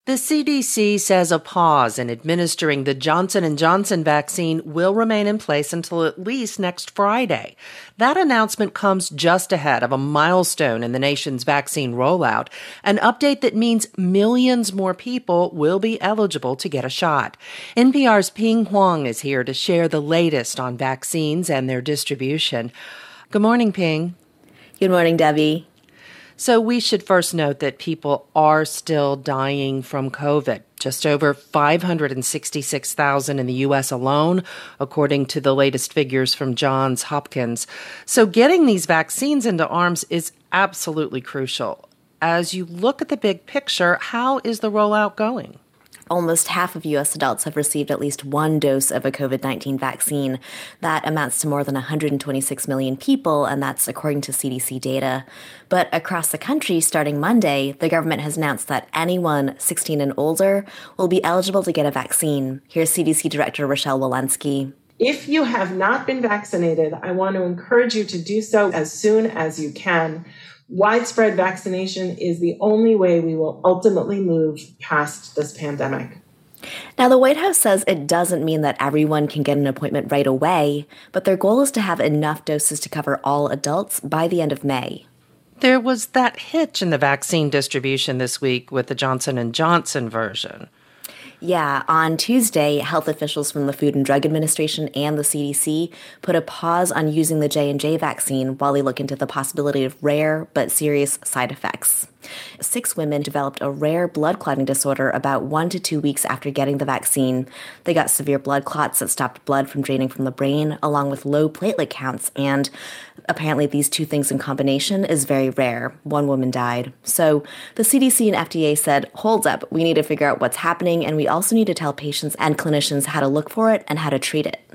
The CDC says a pause in administering the Johnson & Johnson vaccine will remain in place until at least next Friday. That announcement comes just ahead of a milestone in the nation's vaccine rollout, an update that means millions more people will be eligible to get a shot. NPR's Pien Huang is here to share the latest on vaccines and their distribution. Good morning, Pien. Good morning, Debbie. So we should first note that people are still dying from COVID. Just over 566,000 in the U.S. alone, according to the latest figures from Johns Hopkins. So getting these vaccines into arms is absolutely crucial. As you look at the big picture, how is the rollout going? Almost half of U.S. adults have received at least one dose of a COVID-19 vaccine. That amounts to more than 126 million people, and that's according to CDC data. But across the country, starting Monday, the government has announced that anyone 16 and older will be eligible to get a vaccine. Here's CDC Director Rochelle Walensky. If you have not been vaccinated, I want to encourage you to do so as soon as you can. Widespread vaccination is the only way we will ultimately move past this pandemic. Now, the White House says it doesn't mean that everyone can get an appointment right away, but their goal is to have enough doses to cover all adults by the end of May. There was that hitch in the vaccine distribution this week with the Johnson & Johnson version. Yeah, on Tuesday, health officials from the Food and Drug Administration and the CDC put a pause on using the J&J vaccine while they look into the possibility of rare but serious side effects. 6 women developed a rare blood clotting disorder about 1 to 2 weeks after getting the vaccine. They got severe blood clots that stopped blood from draining from the brain, along with low platelet counts, and apparently these two things in combination is very rare. 1 woman died. So the CDC and FDA said, hold up, we need to figure out what's happening, and we also need to tell patients and clinicians how to look for it and how to treat it.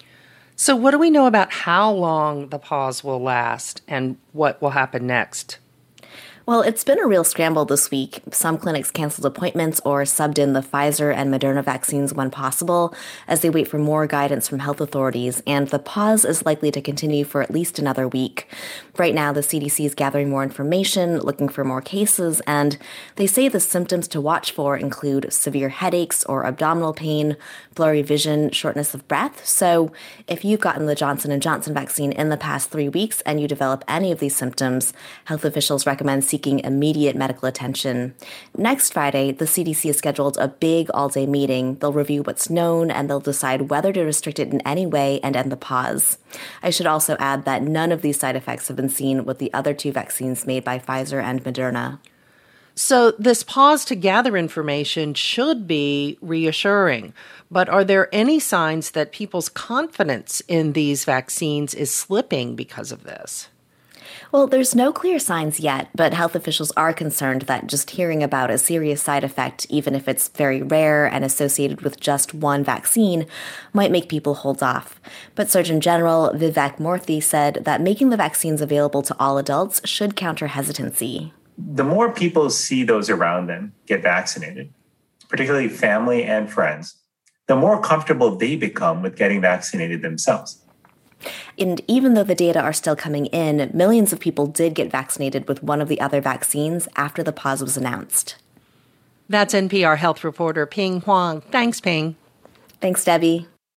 So what do we know about how long the pause will last and what will happen next? Well, it's been a real scramble this week. Some clinics canceled appointments or subbed in the Pfizer and Moderna vaccines when possible as they wait for more guidance from health authorities, and the pause is likely to continue for at least another week. Right now, the CDC is gathering more information, looking for more cases, and they say the symptoms to watch for include severe headaches or abdominal pain, blurry vision, shortness of breath. So if you've gotten the Johnson & Johnson vaccine in the past 3 weeks and you develop any of these symptoms, health officials recommend seeking immediate medical attention. Next Friday, the CDC has scheduled a big all-day meeting. They'll review what's known and they'll decide whether to restrict it in any way and end the pause. I should also add that none of these side effects have been seen with the other 2 vaccines made by Pfizer and Moderna. So this pause to gather information should be reassuring, but are there any signs that people's confidence in these vaccines is slipping because of this? Well, there's no clear signs yet, but health officials are concerned that just hearing about a serious side effect, even if it's very rare and associated with just one vaccine, might make people hold off. But Surgeon General Vivek Murthy said that making the vaccines available to all adults should counter hesitancy. The more people see those around them get vaccinated, particularly family and friends, the more comfortable they become with getting vaccinated themselves. And even though the data are still coming in, millions of people did get vaccinated with one of the other vaccines after the pause was announced. That's NPR health reporter Pien Huang. Thanks, Pien. Thanks, Debbie.